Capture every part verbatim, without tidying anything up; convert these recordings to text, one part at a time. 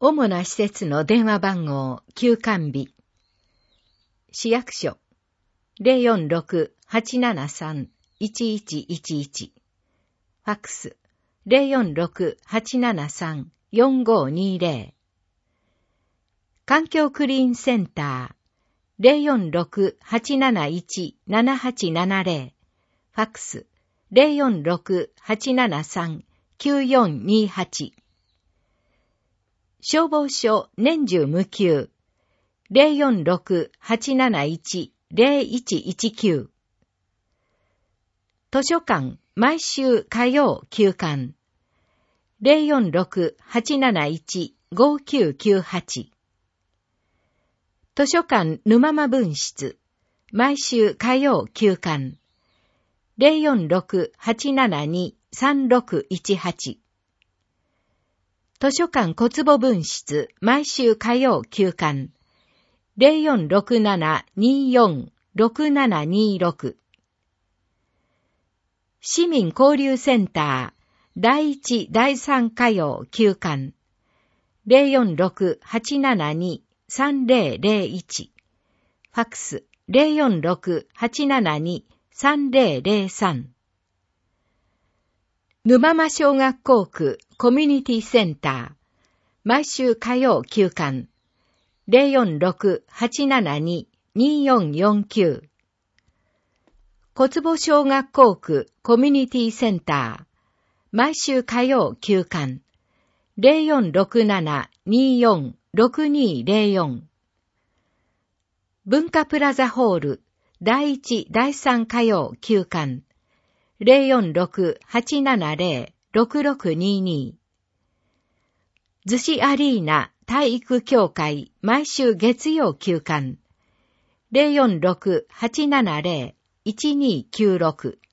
主な施設の電話番号、休館日。市役所 ゼロよんろく はちななさん いちいちいちいち。ファックス ゼロよんろく はちななさん よんごにゼロ。環境クリーンセンター ゼロよんろく はちなないち ななはちななゼロ。ファックス ゼロよんろく はちななさん きゅうよんにはち。消防署年中無休 ゼロよんろく はちなないち ゼロいちいちきゅう。図書館毎週火曜休館 ゼロよんろく はちなないち ごきゅうきゅうはち。図書館沼間分室毎週火曜休館 ゼロよんろく はちななに さんろくいちはち。図書館小坪分室毎週火曜休館 ゼロよんろくなな によん ろくななにろく。市民交流センターだいいちだいさん火曜休館 ゼロよんろく はちななに さんゼロゼロいち。ファックス ゼロよんろく はちななに さんゼロゼロさん。沼間小学校区コミュニティセンター毎週火曜休館 ゼロよんろく はちななに によんよんきゅう。小坪小学校区コミュニティセンター毎週火曜休館 ゼロよんろくなな によん ろくにゼロよん。文化プラザホールだいいちだいさん火曜休館ゼロよんろく はちななゼロ ろくろくにに。逗子アリーナ体育協会毎週月曜休館 ゼロよんろく はちななゼロ いちにきゅうろく。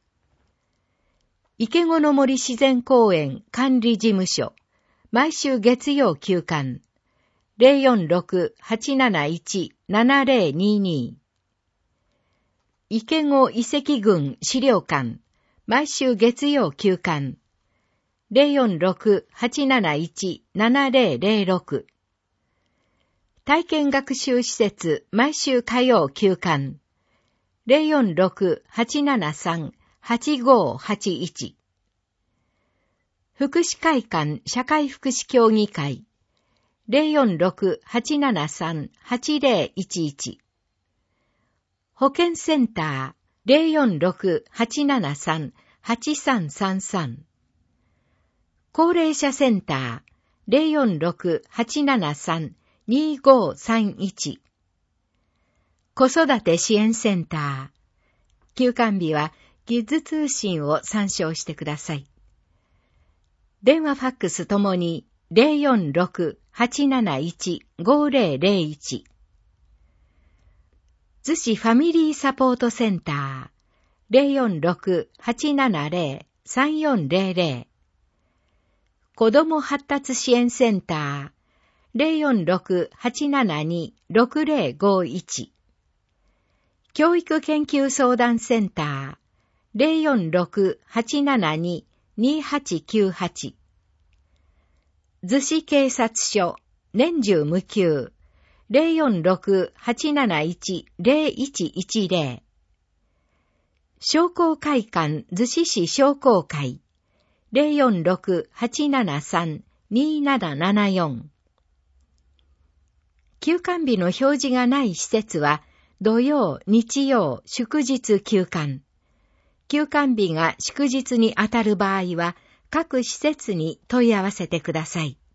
池子の森自然公園管理事務所毎週月曜休館 ゼロよんろく はちなないち ななゼロにに。池子遺跡群資料館毎週月曜休館 ゼロよんろく はちなないち ななゼロゼロろく。体験学習施設毎週火曜休館 ゼロよんろく はちななさん はちごはちいち。福祉会館社会福祉協議会 ゼロよんろく はちななさん はちゼロいちいち。保健センター ゼロよんろく はちななさん はちさんさんさん。高齢者センター ゼロよんろく はちななさん にごさんいち。子育て支援センター。休館日はキッズ通信を参照してください。電話ファックスともにゼロよんろく はちなないち ごゼロゼロいち。逗子ファミリーサポートセンター。ゼロよんろく はちななゼロ さんよんゼロゼロ。子ども発達支援センター。ゼロよんろく はちななに ろくゼロごいち。教育研究相談センター。ゼロよんろく はちななに にはちきゅうはち。逗子警察署年中無休。ゼロよんろく はちなないち ゼロいちいちゼロ。商工会館逗子市商工会 ゼロよんろく はちななさん にななななよん。休館日の表示がない施設は土曜、日曜、祝日休館。休館日が祝日にあたる場合は各施設に問い合わせてください。